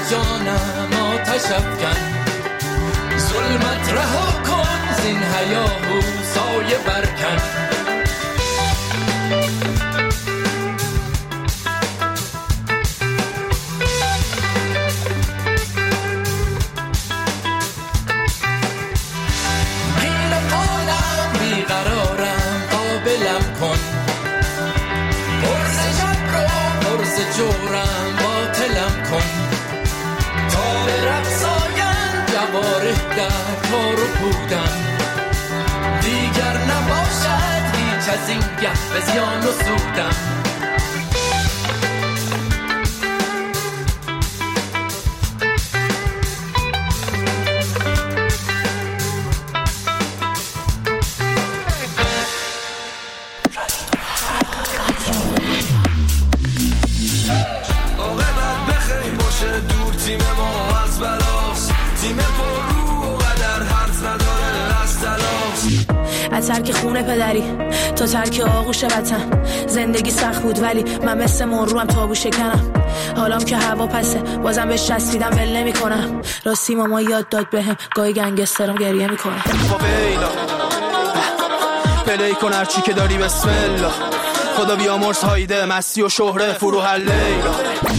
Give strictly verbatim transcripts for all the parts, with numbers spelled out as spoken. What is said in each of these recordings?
جانم آتش افکن، ظلمت رها کن زین هیاهو سایه برکن. جورم باطلم کن تا به رقصاین جواره در کار و بودم، دیگر نباشد هیچ از این گه به زیان و سودم. از ترک خونه پدری تا ترک آغوش وطن، زندگی سخت بود ولی من مثل مروم تابو شکنم. حالام که هوا پسه بازم بهش چسبیدم ول نمی کنم. راستی ماما یاد داد بهم گاهی گنگسترم گریه میکنه. بیلا پلی کن هرچی که داری بسم الله، خدا بیامرز هایده مستی و شهره فروح لیلا.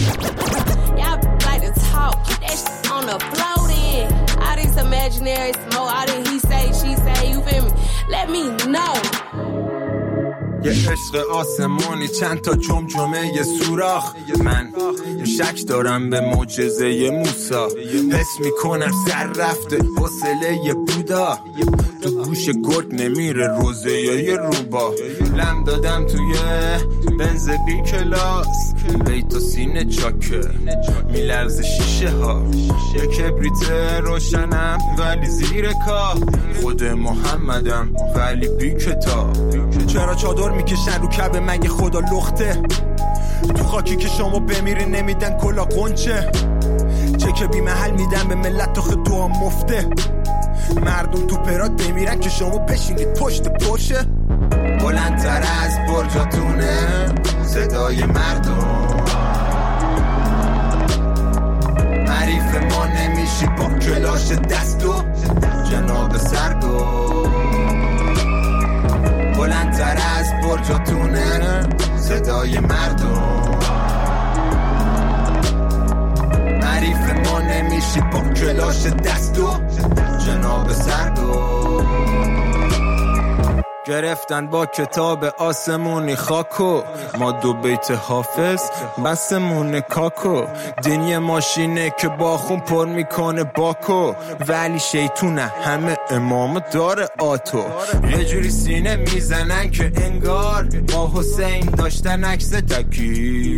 Imaginary smoke, I didn't he say, she say, you feel me? Let me know. یه عشق آسمانی چند تا جمجمه یه سوراخ، من یه شک دارم به معجزه موسی، حس میکنم سر رفته حوصله یه بودا، تو گوش گرگ نمیره روزه یه روبا، لم دادم توی بنز بی کلاس، بیت و سینه چاکه میلرز شیشه ها، یه کبریت روشنم ولی زیر کاه، خود محمدم ولی بی کتاب. چرا چادر میکشن رو کعبه مگه خدا لخته؟ تو خاکی که شما بمیری نمیدن کلا قنچه، چک بی محل میدن به ملت تا خود دعا مفته، مردم تو پرات بمیرن که شما بشینید پشت پشه. بلندتر از برجاتونه صدای مردم، حریف ما نمیشی با کلاش دستو جناب سردو. بلندتر از برجاتونه صدای مردم، حریف ما نمیشی با کلاش دستو جناب سردو. گرفتن با کتاب آسمونی خاکو، ما دو بیت حافظ بسمون کاکو، دینی ماشینه که با خون پر میکنه باکو، ولی شیطونه همه امام داره آتو. یه جوری سینه میزنن که انگار با حسین داشتن عکس تکی،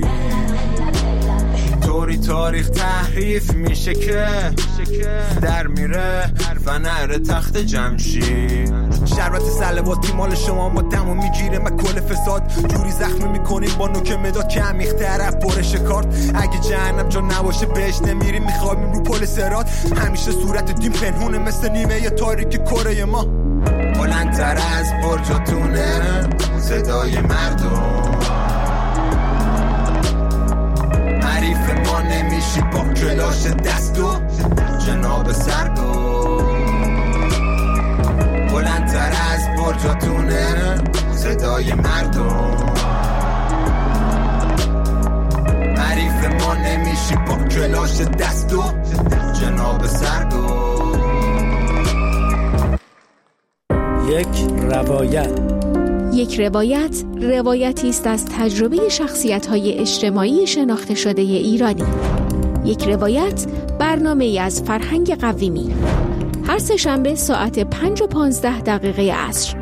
طوری تاریخ تحریف میشه که در میره فنر تخت جمشید. شربت سلواتی مال شما ما دمو میگیره من کل فساد، جوری زخمی میکنیم با نوک مداد که عمیق طرف برش کارت. اگه جهنم جا نباشه بهش نمیریم میخوابیم رو پل سرات، همیشه صورت دیم پنهونه مثل نیمه تاریک کره ما. بلندتر از برجاتونه صدای مردم، حریف ما نمیشی با کلاش دستو جناب سردو. بلندتر از برجاتونه صدای مردم، حریف ما نمیشی با کلاش دستو جناب سردو. یک روایت. یک روایت روایتی است از تجربه شخصیت‌های اجتماعی شناخته شده ایرانی. یک روایت برنامه‌ای از فرهنگ قویمی، هر سه شنبه ساعت پنج و پانزده دقیقه عصر.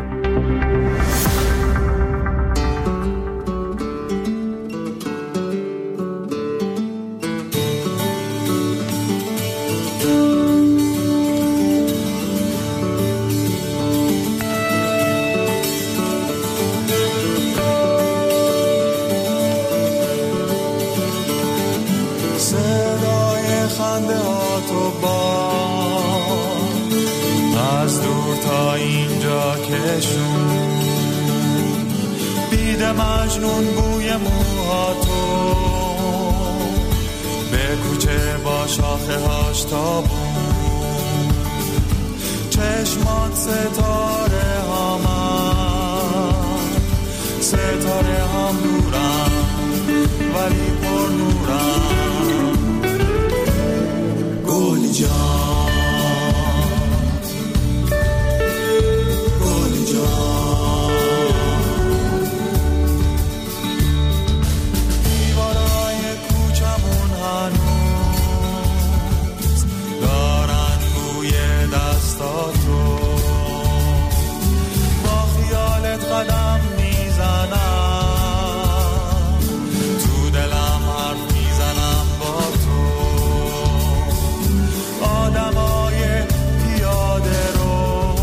مجنون بوی موهاتو، به کوچه با شاخه هاش تابون، چشمات ستاره هامن، ستاره هم نورم ولی پر نورم. گلی جان گلی جان، دیوارای کوچمون هنوز دارن بوی دستاتو، با خیالت قدم میزنم، تو دلم حرف میزنم با تو. آدمای پیاده رو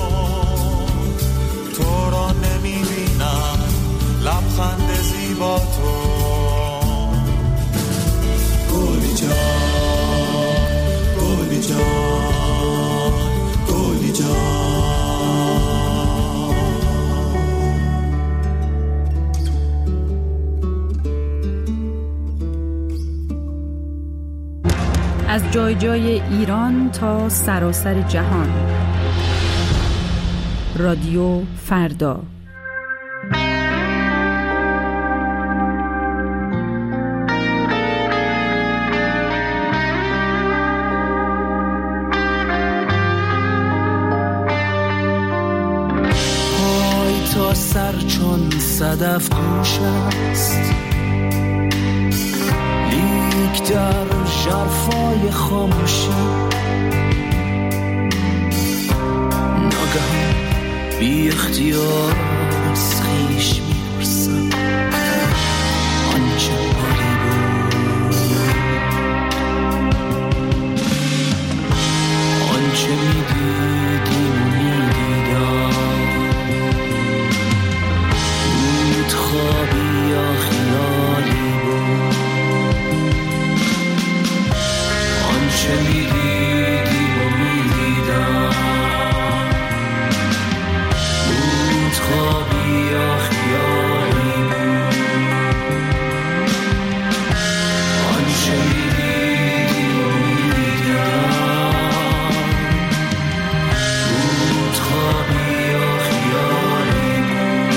تو را نمیبینم، لبخند زیبا تو. گلی جان گلی جان گلی جان. از جای جای ایران تا سراسر جهان، رادیو فردا. پای تا سر چون صدف گوش است، لیک در ژرفای خاموشی ناگهان بی اختیار از خویش میپرسم آنچه حالی بود، آنچه میدیدیم و میدیدم، بود خوابی یا خیالی بود، آنچه میدیدیم و میدیدم، بود خوابی یا خیالی بود، آنچه میدیدیم و میدیدم، بود خوابی یا خیالی بود.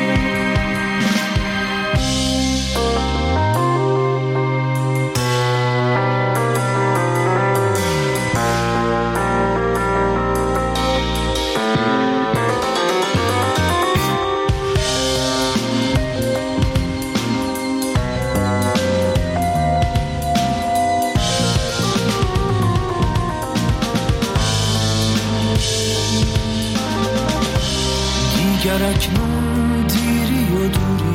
دیگر اکنون دیری و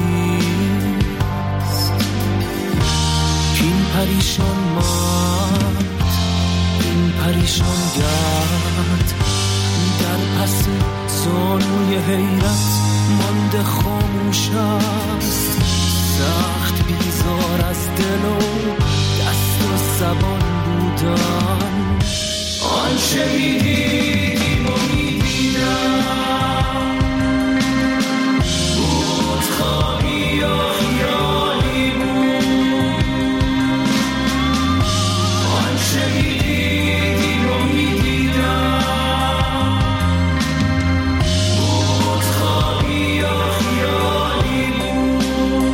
دوریست، این پریشان مرد این پریشان گرد، در پس زانوی حیرت مانده خاموش است، سخت بیزار از دل و دست و زبان بودن، آنچه میدیدیم و میدیدم، خوابی یا خیالی بود، آنچه میدیدیم و میدیدم، بود خوابی یا خیالی بود.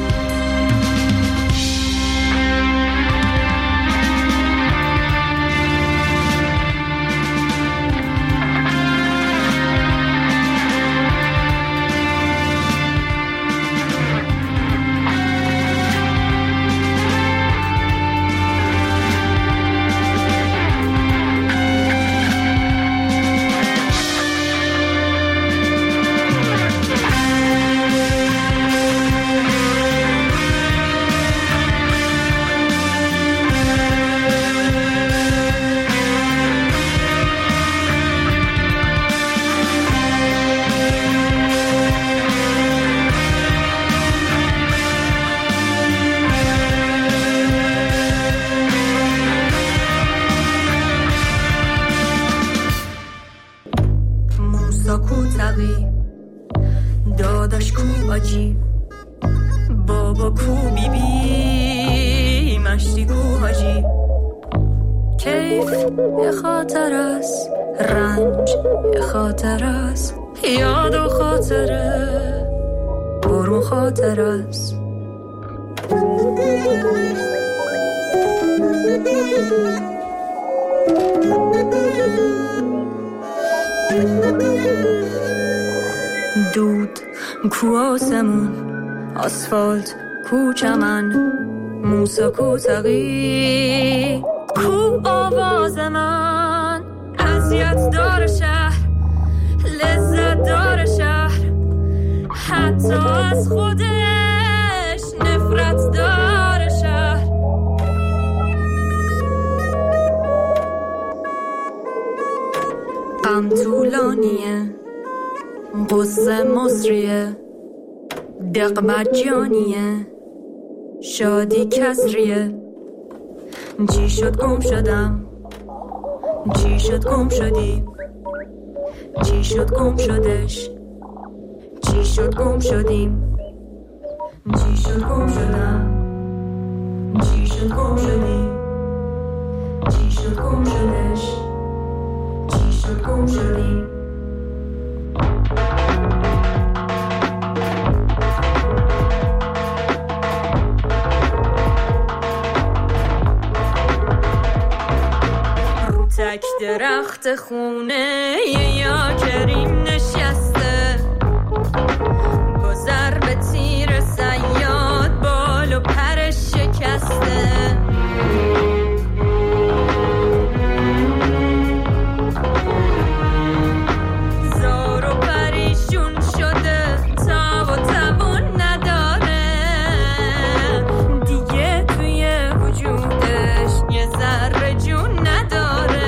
کوتقی داداش کو آجی بابا کو بی بی مشتی کوهاجی کیف یه خاطر است، رنج یه خاطر است، یاد و خاطره برون خاطر است. دود کو آسمون، آسفالت کو چمن، موسا کو تقی، کو آواز من، اذیت دار شهر، لذت دار شهر، حتی از خودش نفرت دار شهر. غم طولانیه، غصه مصریه، دق جانیه، شادی کسریه. چی شد گم شدم، چی شد گم شدی، چی شد گم شدش، چی شد گم شدیم، چی شد گم شدم، چی شد گم شدی، چی شد گم شدش، چی شد گم شدیم. تک درخت خونه یا کریم نشسته، با ضرب تیر صیاد بال و پرش شکسته. زار و پریشون شده، تاب و توان نداره دیگه، توی وجودش یه ذره جون نداره.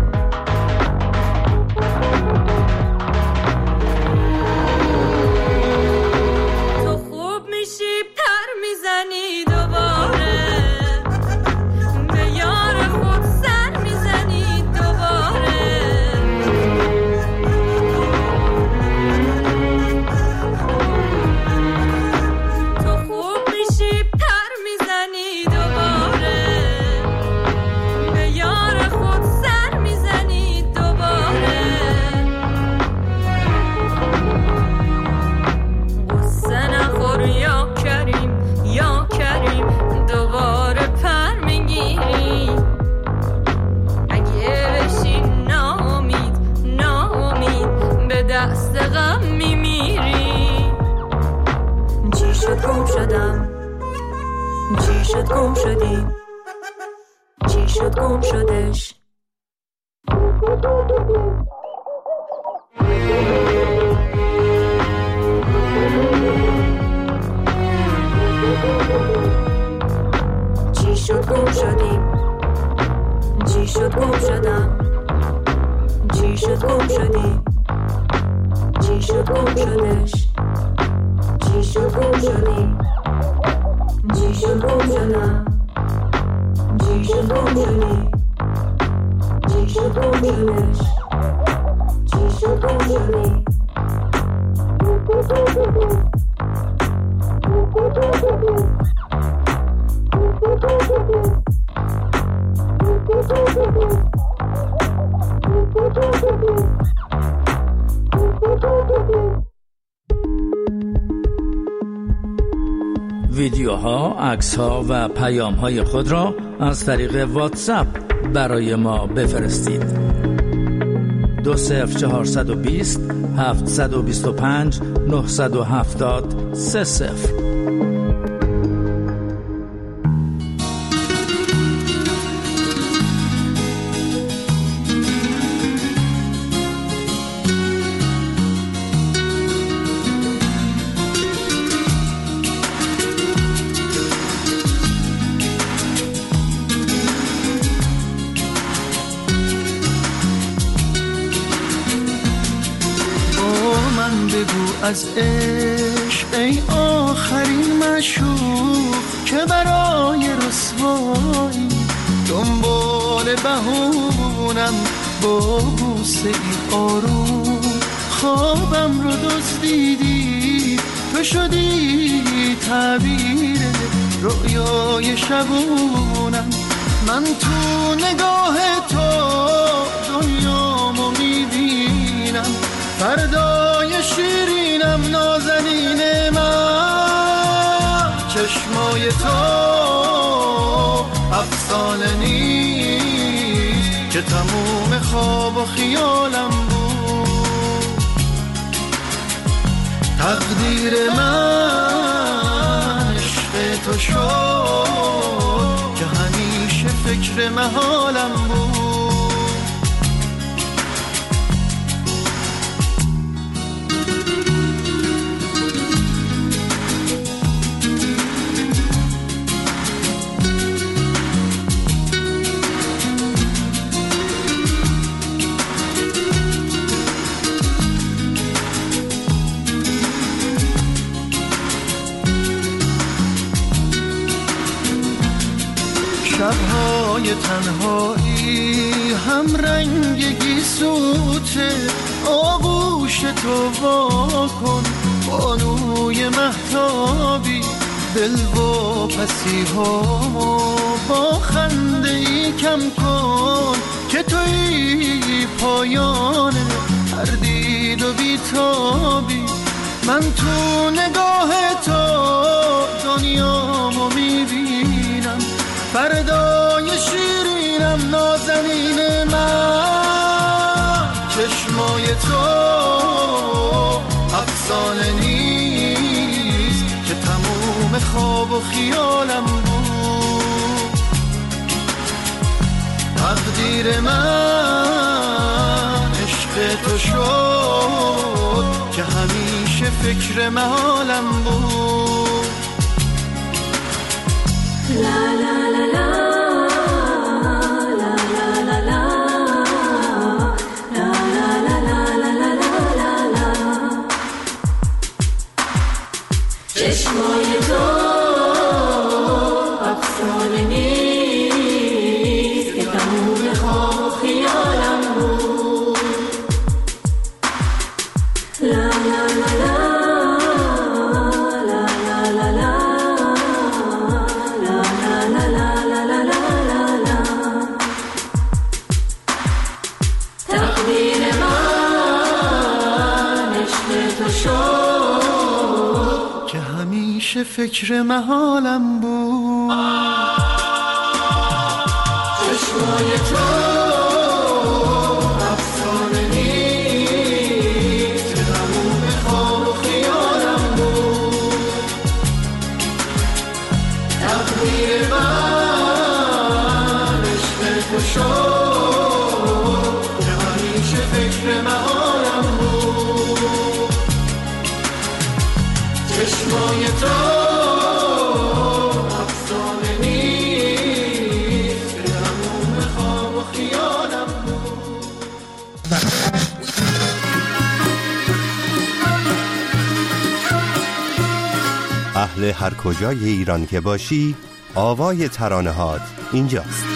گم شدم، چی شد گم شدی، چی شد گم شدش. چی شد گم شدی، چی شد گم شدم، چی شد گم شدی، چی شد گم شدش. چی شد گم شدی، چی شد گم شدم، چی شد گم شدی، چی شد گم شدش، چی شد گم شدی. ویدیوها، عکس‌ها و پیام‌های خود را از طریق واتساپ برای ما بفرستید. دو صفر چهارصد و بیست هفتصد و بیست و پنج نهصد و هفتاد سه صفر. از عشق ای آخرین مشوق که برای رسوایی دنبال بهونم با بوسه ای آروم خوابم رو دزدیدی، تو شدی بی تعبیر رویای شبونم. من تو نگاه تو دنیامو میبینم، فردای شیرینم نازنین من. چشمای تو افسانه نیست که تموم خواب و خیالم بود. تقدیر من عشق تو شد که همیشه فکر محالم بود. شب‌های تنهایی هم رنگ گیسوته، آغوش تو وا کن بانوی مهتابی. دل و پسی‌هامو با خنده ای کم کن که توی پایان هر دید و بیتابی. من تو نگاه تو دنیامو میبینم، فردای شیرینم نازنین من. چشمای تو افسانه نیست که تموم خواب و خیالم بود. تقدیر من عشق تو شد که همیشه فکر محالم بود. لا لا لا لا چشمای تو افسانه نیست که تموم خواب خیالم بود. لا لا لا لا فکر محالم بود. چشمای تو افسانه نیست که تموم خواب و خیالم بود. تقدیر من عشق تو شد که همیشه فکر محالم بود. چشمای تو افسانه نیست که تموم خواب و خیالم بود. اهل هر کجای ایران که باشی، آوای ترانه‌هات اینجاست.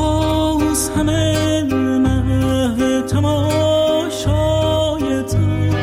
باز همه مه تماشای تو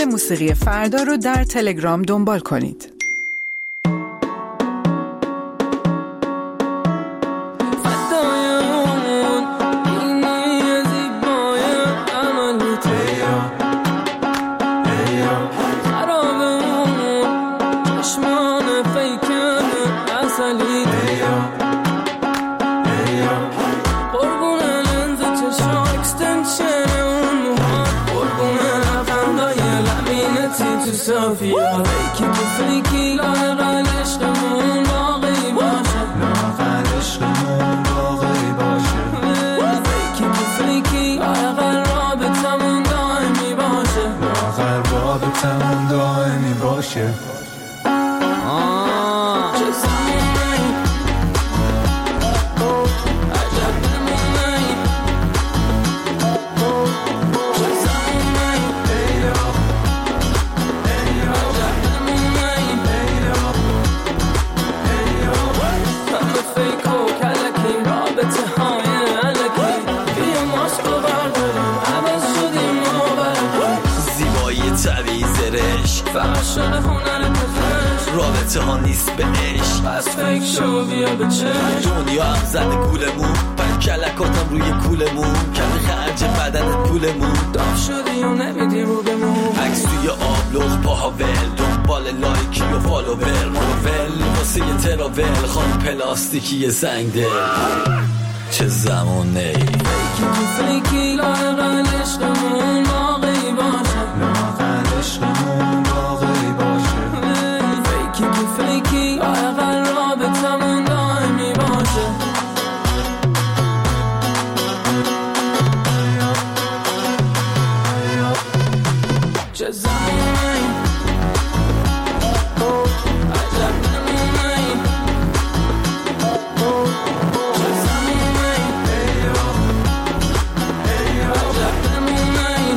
کانال موسیقی فردا رو در تلگرام دنبال کنید. صافیه فیکی که فیکی لاغل عشقمون باقی باشه لاغل عشقمون باقی باشه فیکی که فیکی لاغل رابطمون دائمی باشه لاغل رابطمون دائمی باشه چه زمانی عجب نمونی چه زمانی فحش شده هنر پزشک رابطه ها نیست به عشق پس فکر شو بیا به چشم دنیا هم زده گولمون پنج کلکاتم روی کولمون کمی خرج بدنت پولمون داف شدی و نمیدی رو بمون عکس توی آبلوغ پاها ول دنبال لایکی و فالوور مروول واسه یه تراول خان پلاستیکی سنگ دل چه زمونه فیکی تو فیکی لاغل عشقمون باقی باشه لاغل عشقمون باقی باشه فیکی تو فیکی لاغل رابطمون دائمی باشه چه زمانی عجب نمونی چه زمانی عجب نمونی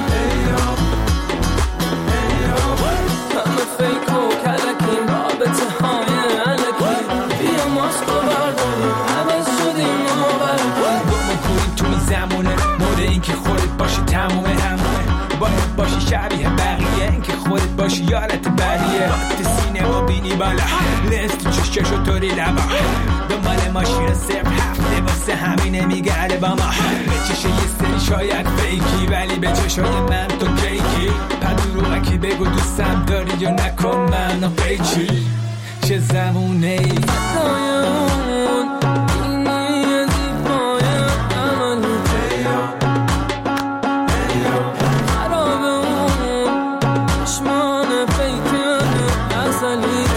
همه فیک و کلکیم رابطه های علکی بیا ماسک و برداریم عوض شدیم و برکیم دومه کنیم تو این زمونه مورد این که خودت باشی تمومه همونه باید باشی شبیه بقیه این که خودت باشی یارت بریه رات سینما بینی بالا لنز تو چشکشو طوری لبا دنبال ماشین صرف هفته واسه همینه میگرده با ما به چشه یه سری شاید فیکی ولی به چشای من تو کیکی پدروغکی بگو دوستم داری یا نکن منو قیچی چه زمونه ای فتایمون اینه زیبای عملی خرابه اون چشمان فیکنه اصلی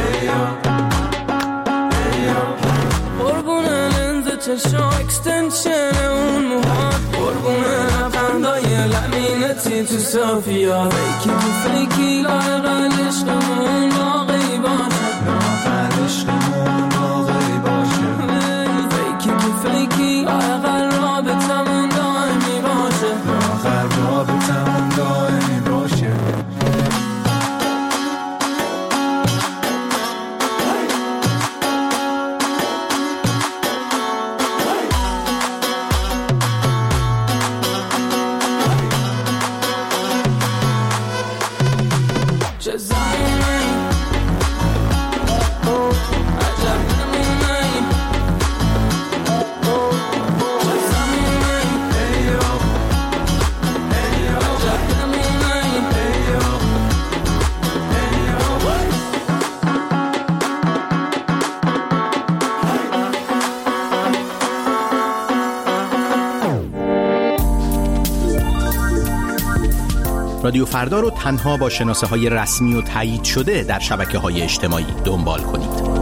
قربونه لنز چشم اکستنشن اون موهات قربونه لبخندای لمینتی تو صافیا فیکی تو فیکی لاغل عشقمون باقی باشه لاغل عشقمون باقی باشه فیکی تو فیکی لاغل رابطمون دائمی باشه لاغل رابطمون دائمی باشه چه زمانی عجب نمونی چه زمانی عجب نمونی رادیو فردا رو تنها با شناسه های رسمی و تایید شده در شبکه های اجتماعی دنبال کنید.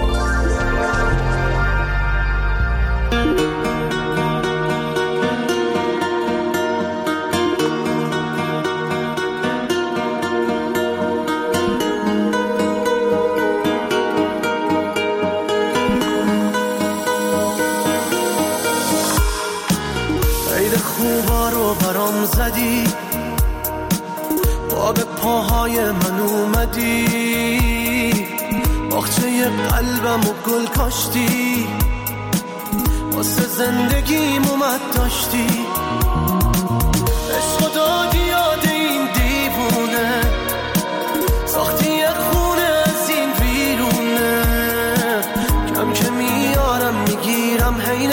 عید خوبا رو برام زدی با به پاهای من اومدی باغچه قلبم و گل کاشتی واسه زندگیم اومد داشتی عشق دادی یاد این دیوونه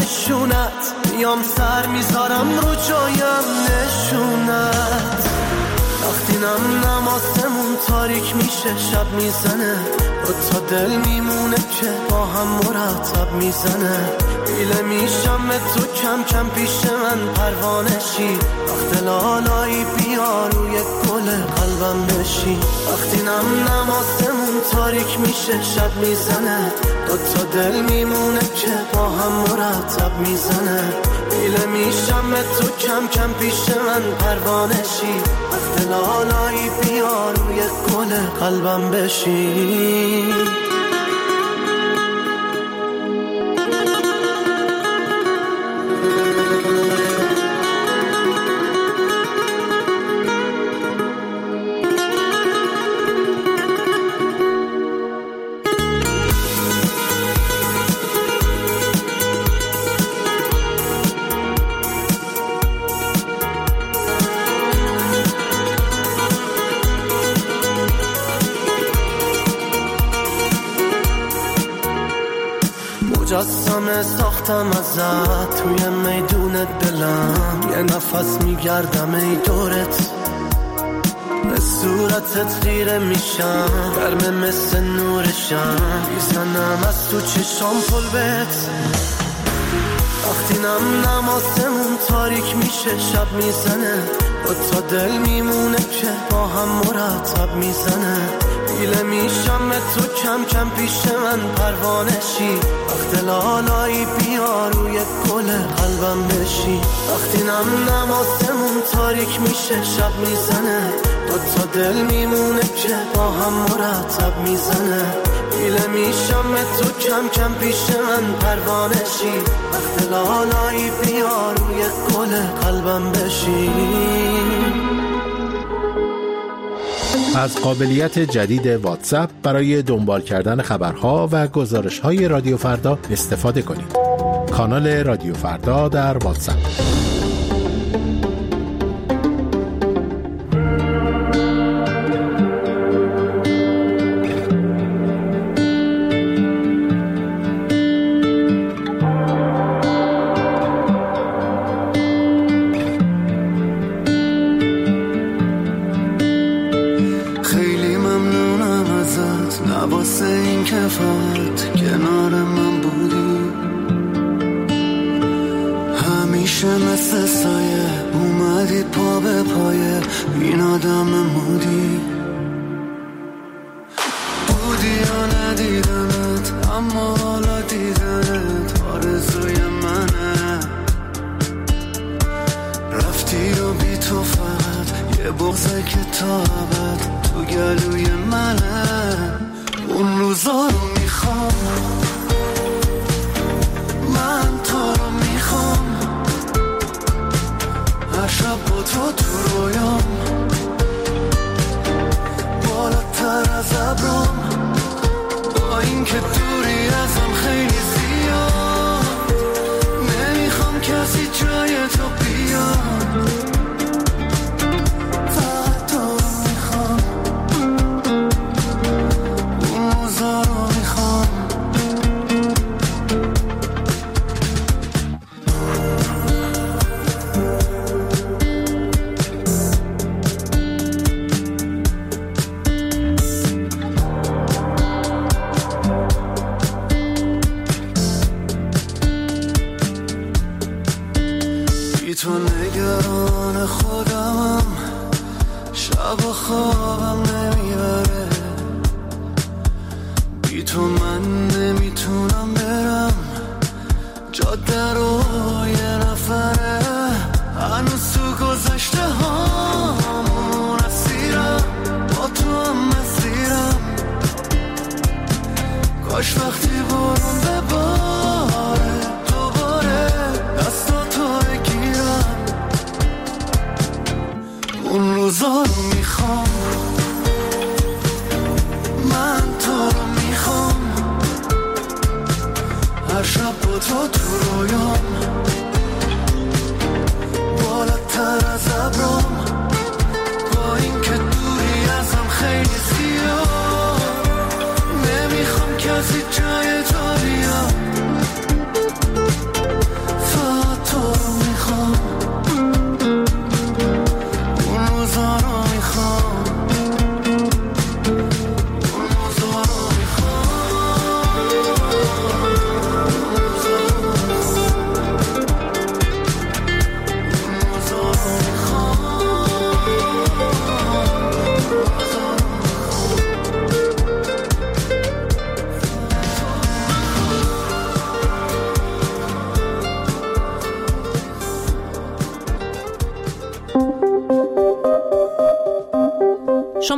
نشونت، میام سر میذارم رو جایم نشونت. وقتی نم نماسمون تاریک میشه شب میزنه، دو تا دل میمونه که با هم مرتب میزنه. ایله میشم تو کم کم پیش من پروانشی، وقت لالایی بیا روی گل قلبم بشی. وقتی نم نماسمون تاریک میشه شب میزنه، دو تا دل میمونه که با هم مرتب میزنه. ایله میشم تو کم کم پیش من پروانشی، وقت لالایی بیا روی گل قلبم بشی. مجسمه ساختم ازت توی میدون دلم، یه نفس میگردم ای دورت، به صورتت خیره میشم، گرمه مثل نورشم، میزنم از تو چشام پل بهت. وقتی نم نماسمون تاریک میشه شب میزنه، دو تا دل میمونه که با هم مرتب میزنه. ایله میشم تو کم کم پیش من پروانشی، وقت لالایی بیا روی گل قلبم بشی. وقتی نم نماسمون تاریک میشه شب میزنه، دو تا دل میمونه که با هم مرتب میزنه. ایله میشم تو کم کم پیش من پروانشی، وقت لالایی بیا روی گل قلبم بشی. از قابلیت جدید واتساپ برای دنبال کردن خبرها و گزارش‌های رادیو فردا استفاده کنید. کانال رادیو فردا در واتساپ.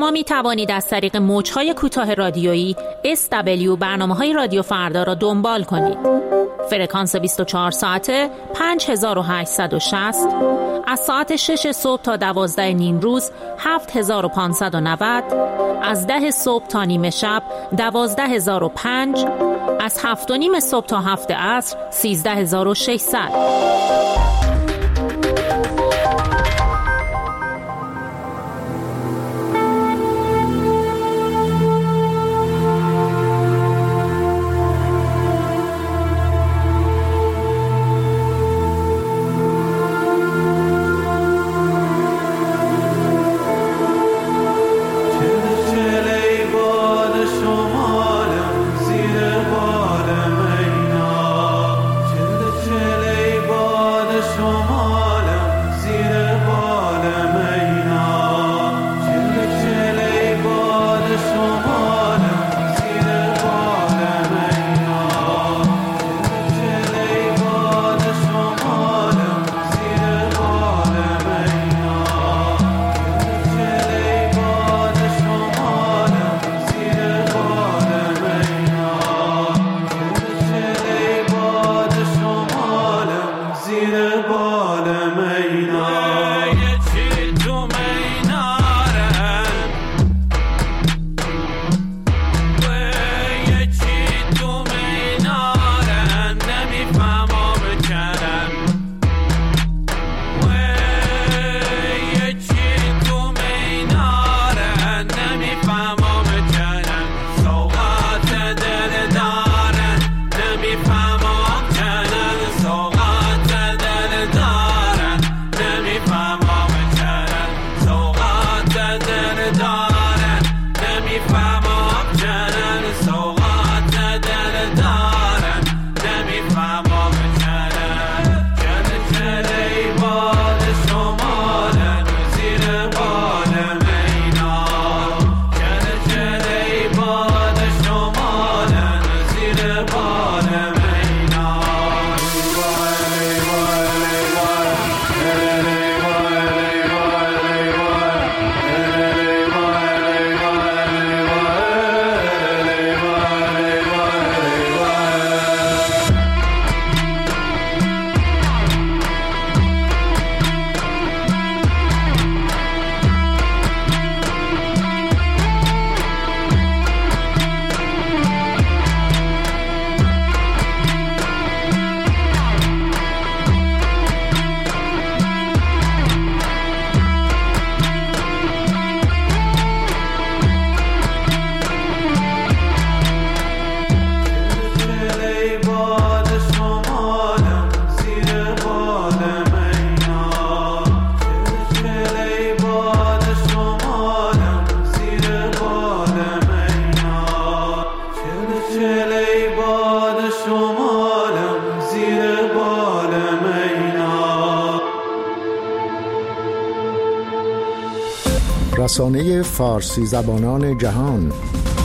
شما می توانید از طریق موج‌های کوتاه رادیویی اس دبلیو برنامه‌های رادیو فردا را دنبال کنید. فرکانس بیست و چهار ساعته پنج هزار و هشتصد و شصت، از ساعت شش صبح تا دوازده نیم روز هفت هزار و پانصد و نود، از ده صبح تا نیمه شب دوازده هزار و پنج، از هفت و نیم صبح تا هفت عصر سیزده هزار و ششصد. رسانه فارسی زبانان جهان،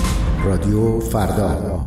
رادیو فردا.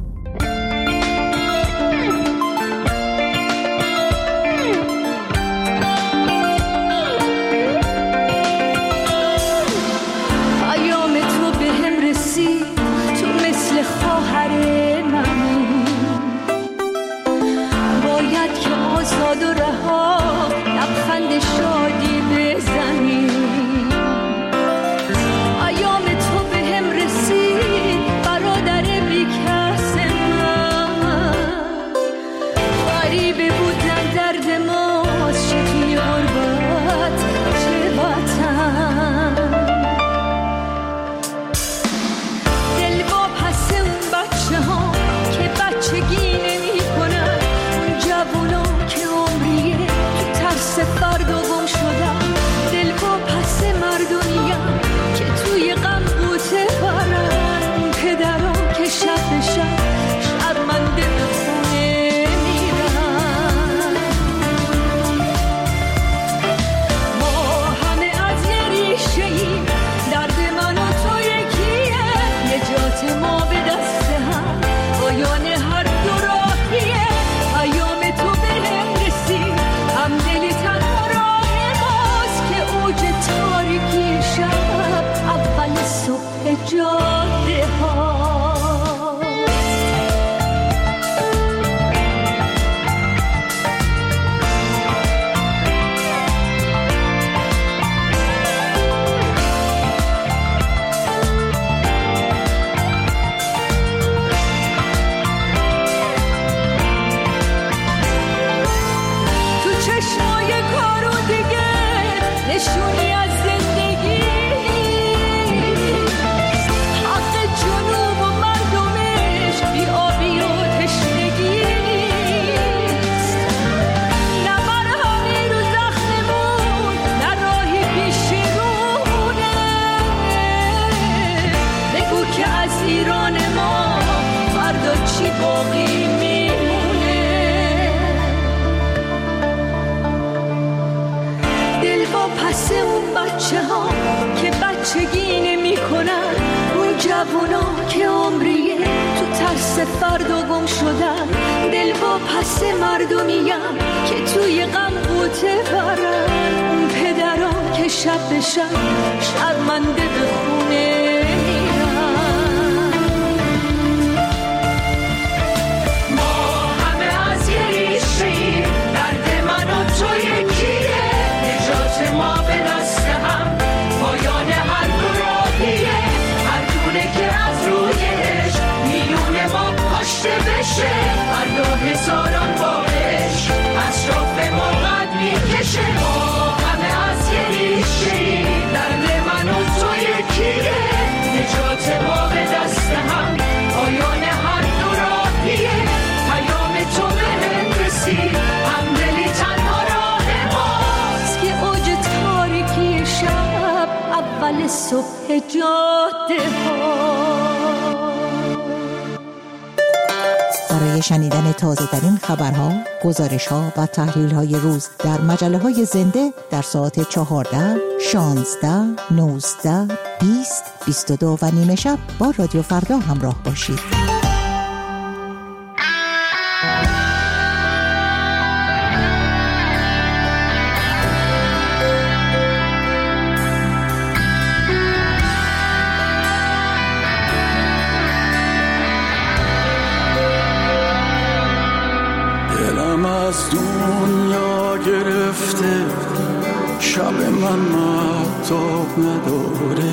شب شب شرمنده به خونه میرم. واسه مردمیم که توی غم قوطه برن، اون پدران که شب به شب شرمنده به خونه میرن. ما همه از یه ریشه‌ایم، درد من و تو یکیه، نجات ما به دست هم پایان هر دو راهیه، هر دونه که از رویش میون ما کاشته بشه، هر دو هزاران بارش اطراف ما قد میکشه. ما همه از یه ریشه‌ایم، درد من و تو یکیه، نجات ما به دست هم پایان هر دو راهیه، پیام تو بهم رسید همدلی تنها راه ماست، که اوج تاریکی شب اول صبح جاده ها. برای شنیدن تازه ترین خبرها، گزارش ها و تحلیل های روز در مجله های زنده در ساعت چهارده، شانزده، نوزده، بیست، بیست و دو و نیمه شب با رادیو فردا همراه باشید. از دنیا گرفته، شب من مهتاب نداره،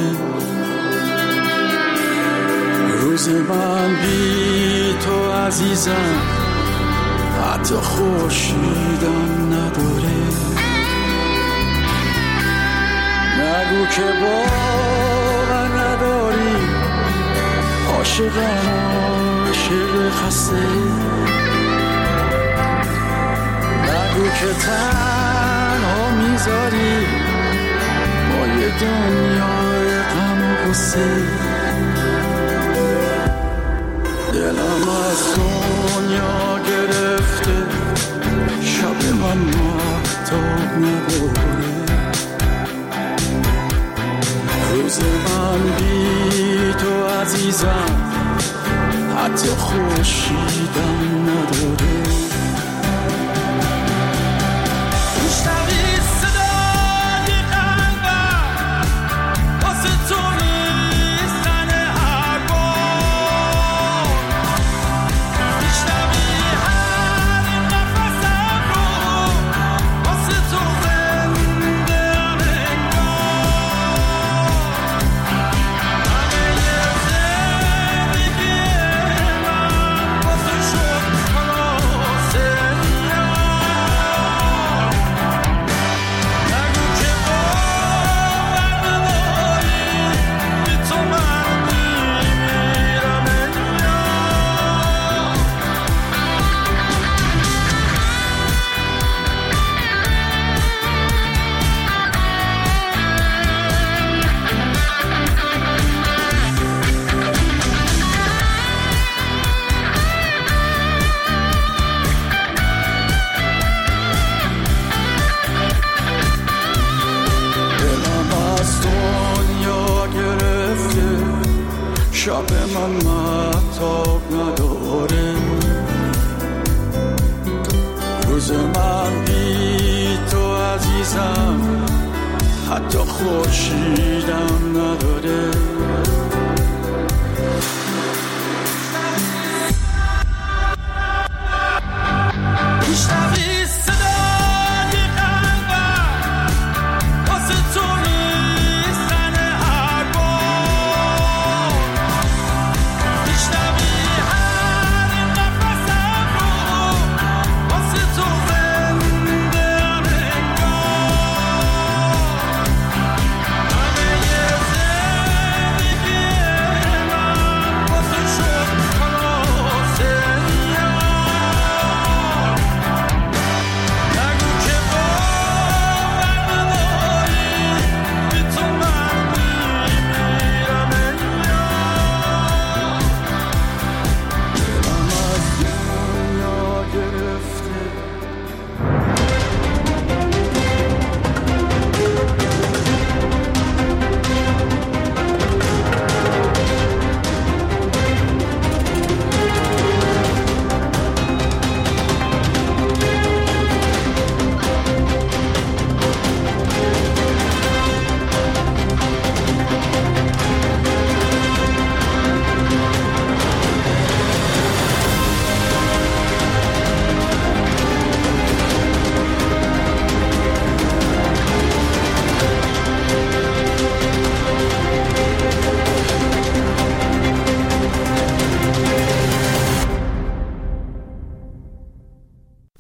روز من بی تو عزیزم حتی خورشیدم نداره. نگو که باور نداری، عاشقم عاشق خسته، نگو که تنها میذاری با یه دنیای غم و غصه. دلم از دنیا گرفته، شب من مهتاب نداره، روز من بی تو عزیزم حتی خورشیدم نداره. شب من مهتاب نداره، روز من بی تو عزیزم حتی خورشیدم نداره.